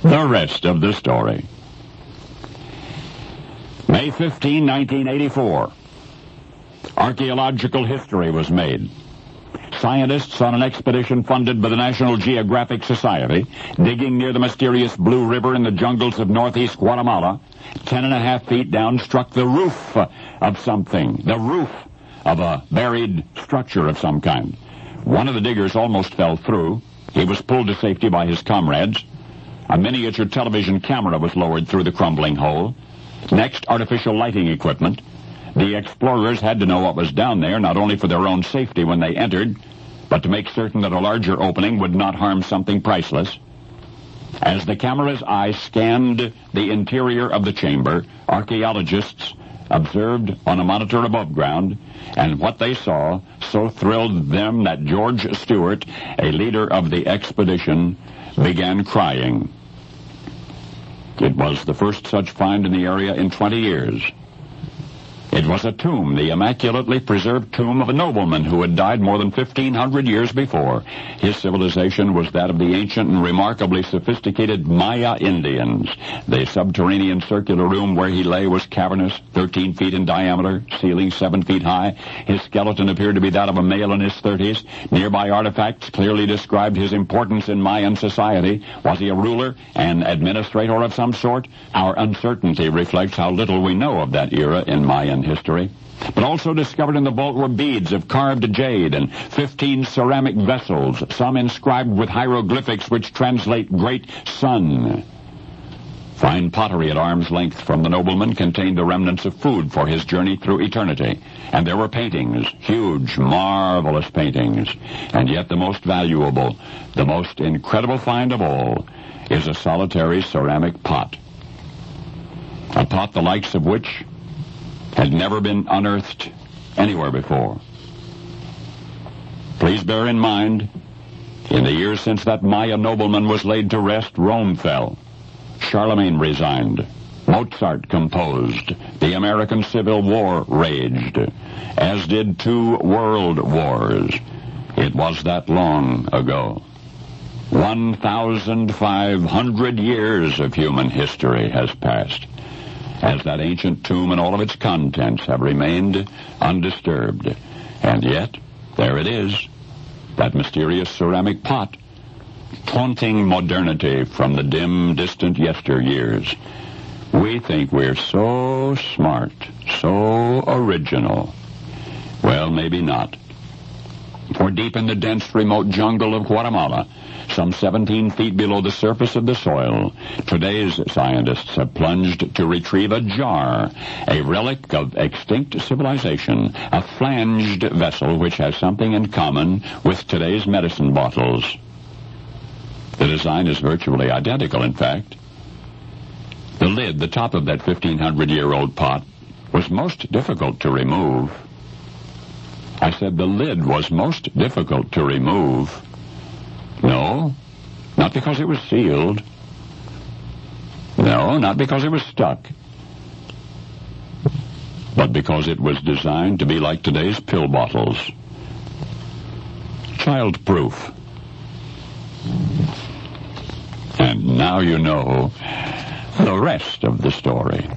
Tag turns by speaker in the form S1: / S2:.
S1: The rest of the story. May 15, 1984. Archaeological history was made. Scientists on an expedition funded by the National Geographic Society, digging near the mysterious Blue River in the jungles of northeast Guatemala, 10.5 feet down, struck the roof of something, the roof of a buried structure of some kind. One of the diggers almost fell through. He was pulled to safety by his comrades. A miniature television camera was lowered through the crumbling hole. Next, artificial lighting equipment. The explorers had to know what was down there, not only for their own safety when they entered, but to make certain that a larger opening would not harm something priceless. As the camera's eye scanned the interior of the chamber, archaeologists observed on a monitor above ground, and what they saw so thrilled them that George Stewart, a leader of the expedition, began crying. It was the first such find in the area in 20 years. It was a tomb, the immaculately preserved tomb of a nobleman who had died more than 1,500 years before. His civilization was that of the ancient and remarkably sophisticated Maya Indians. The subterranean circular room where he lay was cavernous, 13 feet in diameter, ceiling 7 feet high. His skeleton appeared to be that of a male in his 30s. Nearby artifacts clearly described his importance in Mayan society. Was he a ruler, an administrator of some sort? Our uncertainty reflects how little we know of that era in Mayan history. But also discovered in the vault were beads of carved jade and 15 ceramic vessels, some inscribed with hieroglyphics which translate Great Sun. Fine pottery at arm's length from the nobleman contained the remnants of food for his journey through eternity. And there were paintings, huge, marvelous paintings. And yet the most valuable, the most incredible find of all, is a solitary ceramic pot. A pot the likes of which had never been unearthed anywhere before. Please bear in mind, in the years since that Maya nobleman was laid to rest, Rome fell. Charlemagne resigned. Mozart composed. The American Civil War raged, as did 2 world wars. It was that long ago. 1,500 years of human history has passed, as that ancient tomb and all of its contents have remained undisturbed. And yet, there it is, that mysterious ceramic pot, taunting modernity from the dim, distant yesteryears. We think we're so smart, so original. Well, maybe not. For deep in the dense, remote jungle of Guatemala, some 17 feet below the surface of the soil, today's scientists have plunged to retrieve a jar, a relic of extinct civilization, a flanged vessel which has something in common with today's medicine bottles. The design is virtually identical, in fact. The lid, the top of that 1,500-year-old pot, was most difficult to remove. I said the lid was most difficult to remove. No, not because it was sealed. No, not because it was stuck. But because it was designed to be like today's pill bottles. Child-proof. And now you know the rest of the story.